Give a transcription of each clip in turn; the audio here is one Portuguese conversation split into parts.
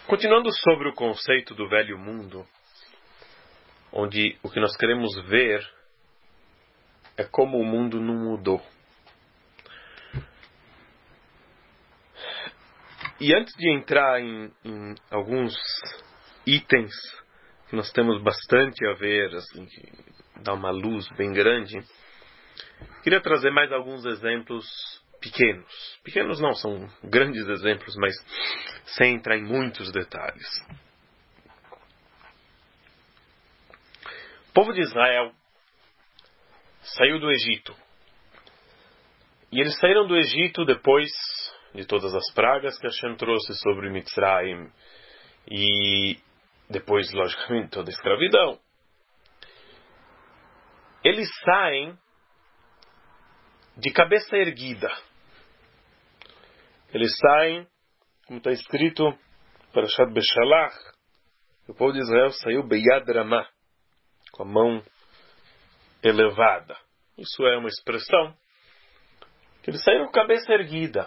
Continuando sobre o conceito do velho mundo, onde o que nós queremos ver é como o mundo não mudou. E antes de entrar em alguns itens que nós temos bastante a ver, assim, que dá uma luz bem grande, queria trazer mais alguns exemplos pequenos. Pequenos não, são grandes exemplos, mas sem entrar em muitos detalhes. O povo de Israel saiu do Egito. E eles saíram do Egito depois de todas as pragas que Hashem trouxe sobre Mitzrayim. E depois, logicamente, toda a escravidão. Eles saem de cabeça erguida. Eles saem, como está escrito, Parashat Beshalach, o povo de Israel saiu Beyad Ramah, com a mão elevada. Isso é uma expressão que eles saíram com a cabeça erguida.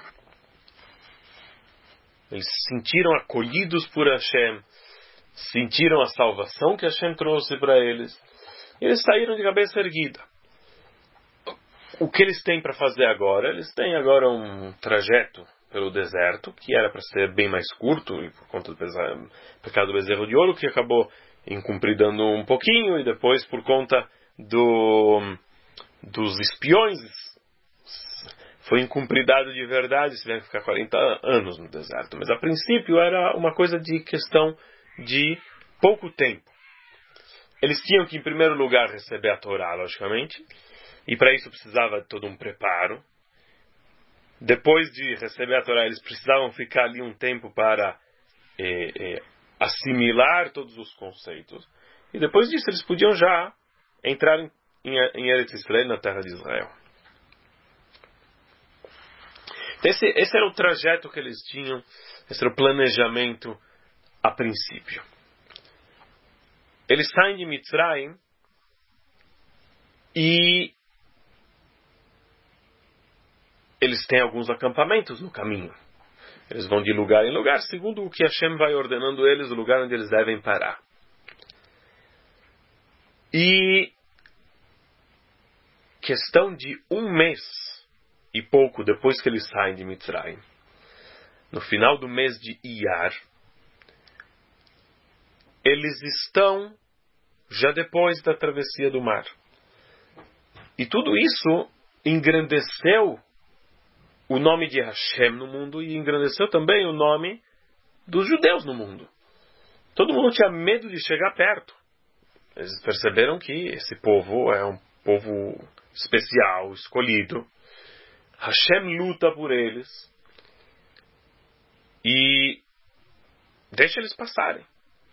Eles se sentiram acolhidos por Hashem, sentiram a salvação que Hashem trouxe para eles. Eles saíram de cabeça erguida. O que eles têm para fazer agora? Eles têm agora um trajeto pelo deserto, que era para ser bem mais curto, e por conta do pecado do bezerro de ouro, que acabou incumpridando um pouquinho, e depois por conta dos espiões, foi incumpridado de verdade, se tiver que ficar 40 anos no deserto. Mas a princípio era uma coisa de questão de pouco tempo. Eles tinham que, em primeiro lugar, receber a Torá, logicamente, e para isso precisava de todo um preparo. Depois de receber a Torá, eles precisavam ficar ali um tempo para assimilar todos os conceitos. E depois disso, eles podiam já entrar em Eretz Israel, na terra de Israel. Esse era o trajeto que eles tinham, esse era o planejamento a princípio. Eles saem de Mitzrayim e eles têm alguns acampamentos no caminho. Eles vão de lugar em lugar, segundo o que Hashem vai ordenando eles, o lugar onde eles devem parar. E questão de um mês e pouco depois que eles saem de Mitzrayim, no final do mês de Iyar, eles estão já depois da travessia do mar. E tudo isso engrandeceu o nome de Hashem no mundo e engrandeceu também o nome dos judeus no mundo. Todo mundo tinha medo de chegar perto. Eles perceberam que esse povo é um povo especial, escolhido. Hashem luta por eles e deixa eles passarem.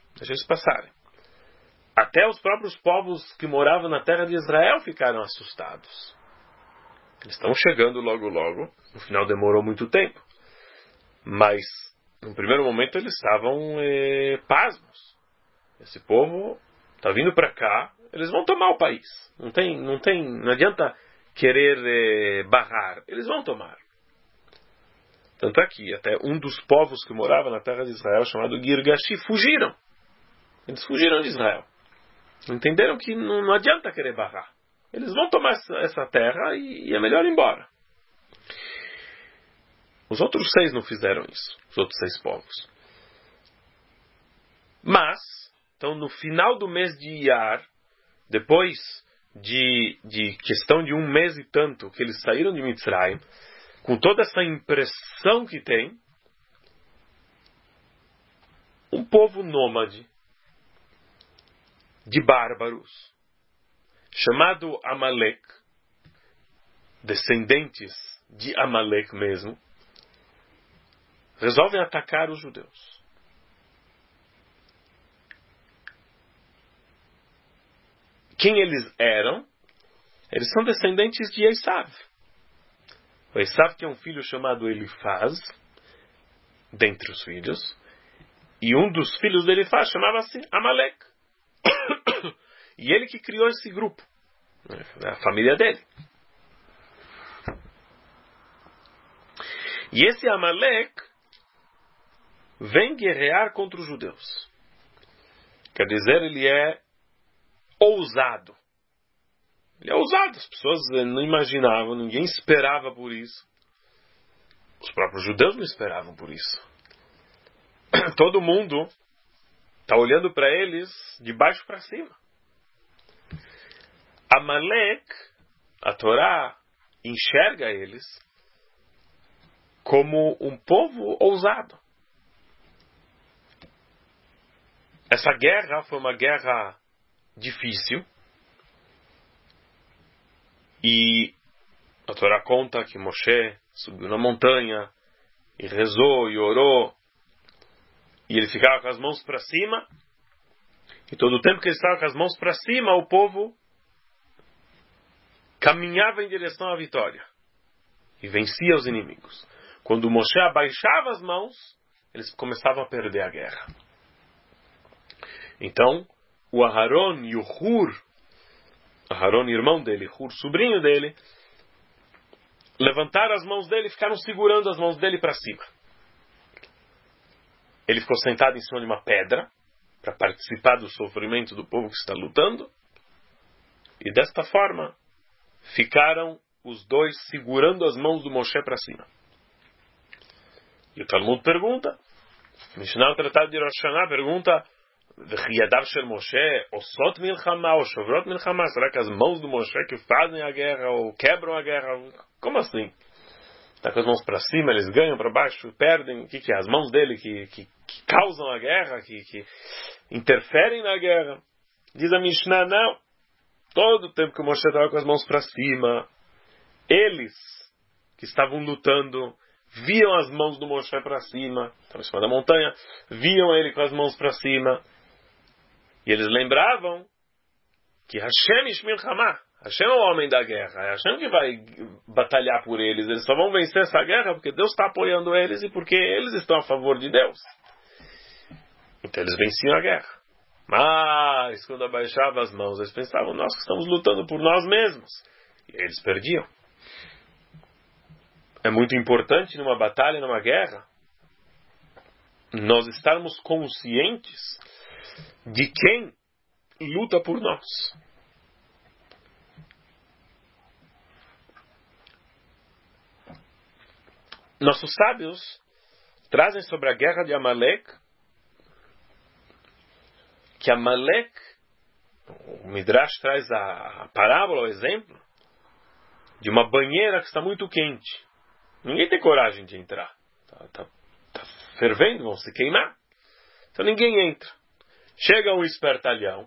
Até os próprios povos que moravam na terra de Israel ficaram assustados. Eles estão chegando logo logo. No final demorou muito tempo. Mas, no primeiro momento, eles estavam pasmos. Esse povo está vindo para cá. Eles vão tomar o país. Não adianta querer barrar. Eles vão tomar. Tanto é que até um dos povos que morava na terra de Israel, chamado Girgashi, fugiram. Eles fugiram de Israel. Entenderam que não adianta querer barrar. Eles vão tomar essa terra e é melhor ir embora. Os outros 6 não fizeram isso. Os outros 6 povos. Mas, então no final do mês de Iyar, depois de questão de um mês e tanto que eles saíram de Mitzrayim, com toda essa impressão que tem, um povo nômade, de bárbaros, chamado Amalek, descendentes de Amalek mesmo, resolvem atacar os judeus. Quem eles eram? Eles são descendentes de Esav. O Esav tem um filho chamado Elifaz, dentre os filhos, e um dos filhos de Elifaz chamava-se Amalek. E ele que criou esse grupo, a família dele. E esse Amalek vem guerrear contra os judeus. Quer dizer, ele é ousado. Ele é ousado. As pessoas não imaginavam, ninguém esperava por isso. Os próprios judeus não esperavam por isso. Todo mundo está olhando para eles de baixo para cima. Amalek, a Torá, enxerga eles como um povo ousado. Essa guerra foi uma guerra difícil. E a Torá conta que Moshe subiu na montanha e rezou e orou. E ele ficava com as mãos para cima. E todo o tempo que ele estava com as mãos para cima, o povo caminhava em direção à vitória. E vencia os inimigos. Quando Moshe abaixava as mãos, eles começavam a perder a guerra. Então, o Aharon e o Hur, Aharon, irmão dele, Hur, sobrinho dele, levantaram as mãos dele e ficaram segurando as mãos dele para cima. Ele ficou sentado em cima de uma pedra para participar do sofrimento do povo que está lutando. E desta forma, ficaram os dois segurando as mãos do Moshe para cima. E o Talmud pergunta, Mishnah, o Tratado de Rosh Hashanah, pergunta, Yadav shel Moshe, osot milchama, ou shovrot milchama, será que as mãos do Moshe que fazem a guerra ou quebram a guerra? Como assim? Está com as mãos para cima, eles ganham, para baixo, perdem? O que é? As mãos dele que causam a guerra, que interferem na guerra? Diz a Mishnah, não. Todo o tempo que o Moshe estava com as mãos para cima, eles que estavam lutando viam as mãos do Moshe para cima, estava em cima da montanha, viam ele com as mãos para cima, e eles lembravam que Hashem ish milchama, Hashem é o homem da guerra, é Hashem que vai batalhar por eles, eles só vão vencer essa guerra porque Deus está apoiando eles e porque eles estão a favor de Deus. Então eles venciam a guerra. Mas quando abaixavam as mãos, eles pensavam, nós que estamos lutando por nós mesmos. E eles perdiam. É muito importante numa batalha, numa guerra, nós estarmos conscientes de quem luta por nós. Nossos sábios trazem sobre a guerra de Amalek que Amalek, o Midrash traz a parábola, o exemplo, de uma banheira que está muito quente. Ninguém tem coragem de entrar. Está fervendo, vão se queimar. Então ninguém entra. Chega um espertalhão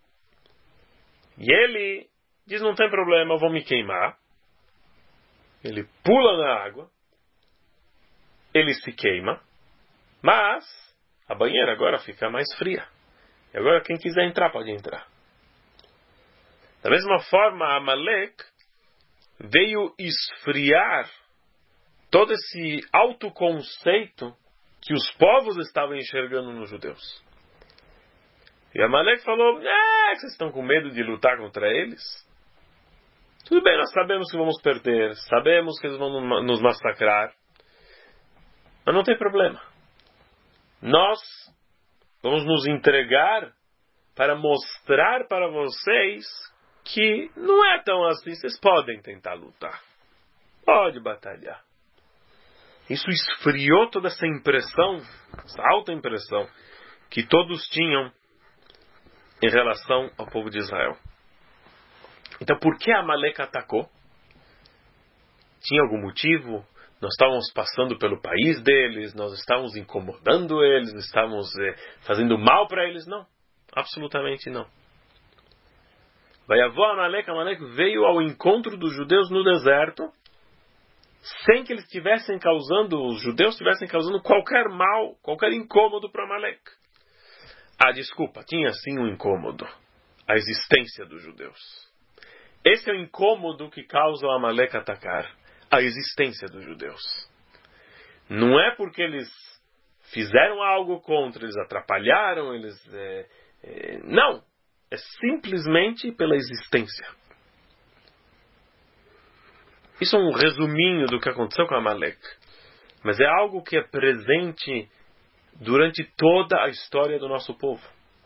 e ele diz, não tem problema, eu vou me queimar. Ele pula na água, ele se queima, mas a banheira agora fica mais fria. E agora quem quiser entrar pode entrar. Da mesma forma, Amalek veio esfriar todo esse autoconceito que os povos estavam enxergando nos judeus. E Amalek falou, vocês estão com medo de lutar contra eles? Tudo bem, nós sabemos que vamos perder, sabemos que eles vão nos massacrar, mas não tem problema. Nós vamos nos entregar para mostrar para vocês que não é tão assim, vocês podem tentar lutar. Pode batalhar. Isso esfriou toda essa impressão, essa autoimpressão que todos tinham em relação ao povo de Israel. Então, por que Amalek atacou? Tinha algum motivo? Nós estávamos passando pelo país deles, nós estávamos incomodando eles, estávamos fazendo mal para eles? Não, absolutamente não. Vaiavó Amalek veio ao encontro dos judeus no deserto, sem que eles tivessem causando, os judeus estivessem causando qualquer mal, qualquer incômodo para Amalek. Desculpa, tinha sim um incômodo, a existência dos judeus. Esse é o incômodo que causa o Amalek atacar, a existência dos judeus. Não é porque eles fizeram algo contra, eles atrapalharam, não, é simplesmente pela existência. Isso é um resuminho do que aconteceu com Amalek. Mas é algo que é presente durante toda a história do nosso povo.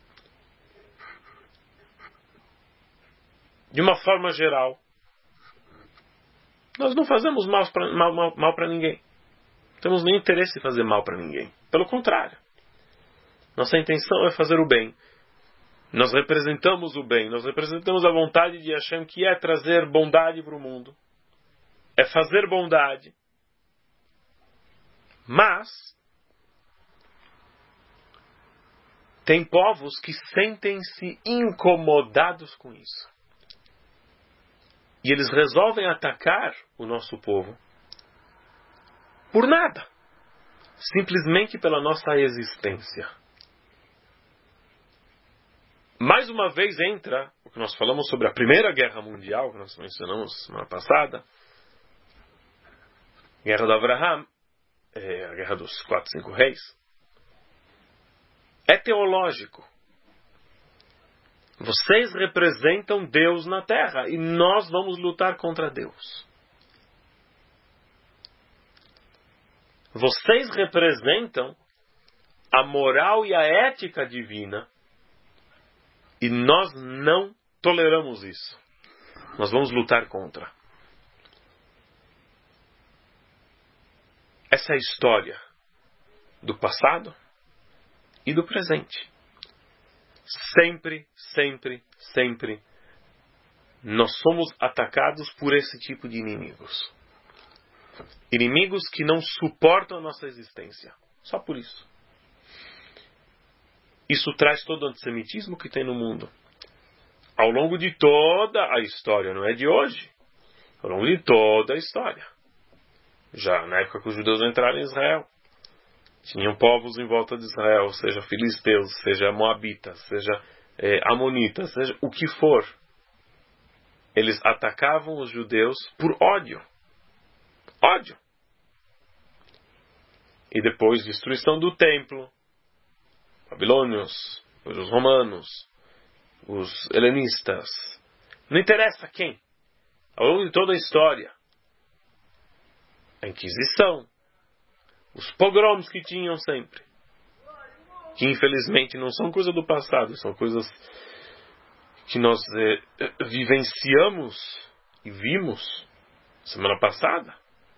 De uma forma geral, nós não fazemos mal para ninguém. Não temos nem interesse em fazer mal para ninguém. Pelo contrário. Nossa intenção é fazer o bem. Nós representamos o bem. Nós representamos a vontade de Hashem, que é trazer bondade para o mundo. É fazer bondade. Mas tem povos que sentem-se incomodados com isso. E eles resolvem atacar o nosso povo por nada. Simplesmente pela nossa existência. Mais uma vez entra o que nós falamos sobre a Primeira Guerra Mundial, que nós mencionamos semana passada. Guerra do Abraham, a Guerra dos 4, 5 reis. É teológico. Vocês representam Deus na terra e nós vamos lutar contra Deus. Vocês representam a moral e a ética divina e nós não toleramos isso. Nós vamos lutar contra. Essa é a história do passado e do presente. Sempre, sempre, sempre nós somos atacados por esse tipo de inimigos. Inimigos que não suportam a nossa existência. Só por isso. Isso traz todo o antissemitismo que tem no mundo. Ao longo de toda a história, não é de hoje. Ao longo de toda a história. Já na época que os judeus entraram em Israel. Tinham povos em volta de Israel, seja filisteus, seja moabitas, seja amonitas, seja o que for. Eles atacavam os judeus por ódio. Ódio. E depois destruição do templo. Babilônios, depois os romanos, os helenistas. Não interessa quem. Ao longo de toda a história. A Inquisição. Os pogroms que tinham sempre. Que infelizmente não são coisa do passado. São coisas que nós vivenciamos e vimos semana passada.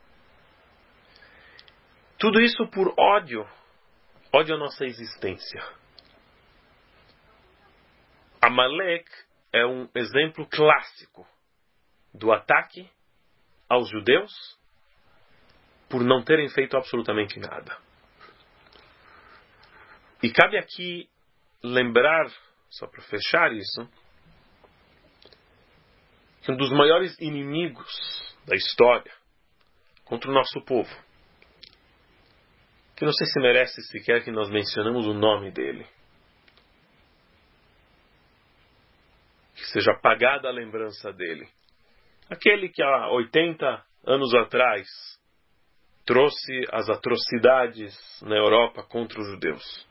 Tudo isso por ódio. Ódio à nossa existência. Amalek é um exemplo clássico do ataque aos judeus por não terem feito absolutamente nada. E cabe aqui lembrar, só para fechar isso, que um dos maiores inimigos da história contra o nosso povo, que não sei se merece sequer que nós mencionamos o nome dele, que seja apagada a lembrança dele, aquele que há 80 anos atrás trouxe as atrocidades na Europa contra os judeus.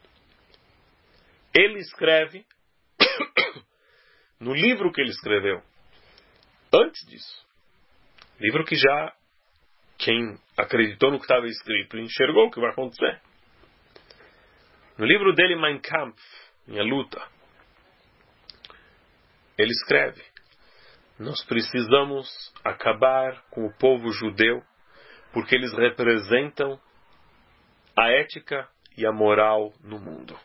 Ele escreve, no livro que ele escreveu, antes disso, livro que já quem acreditou no que estava escrito enxergou o que vai acontecer. No livro dele, Mein Kampf, Minha Luta, ele escreve: nós precisamos acabar com o povo judeu porque eles representam a ética e a moral no mundo.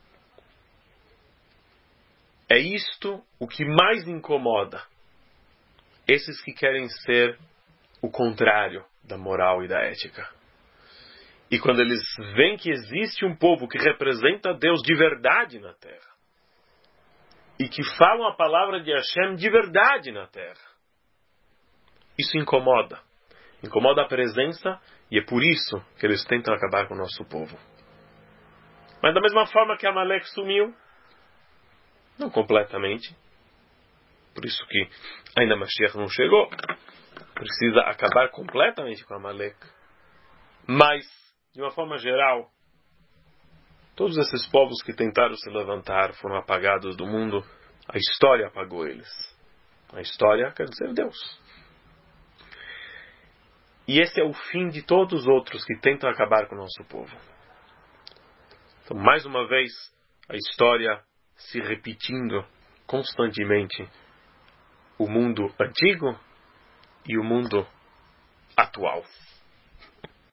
É isto o que mais incomoda esses que querem ser o contrário da moral e da ética. E quando eles veem que existe um povo que representa Deus de verdade na terra, e que falam a palavra de Hashem de verdade na terra, isso incomoda. Incomoda a presença, e é por isso que eles tentam acabar com o nosso povo. Mas da mesma forma que Amalek sumiu, não completamente, por isso que ainda Mashiach não chegou, precisa acabar completamente com Amalek. Mas, de uma forma geral, todos esses povos que tentaram se levantar foram apagados do mundo. A história apagou eles. A história quer dizer Deus. E esse é o fim de todos os outros que tentam acabar com o nosso povo. Então, mais uma vez, a história se repetindo constantemente. O mundo antigo e o mundo atual.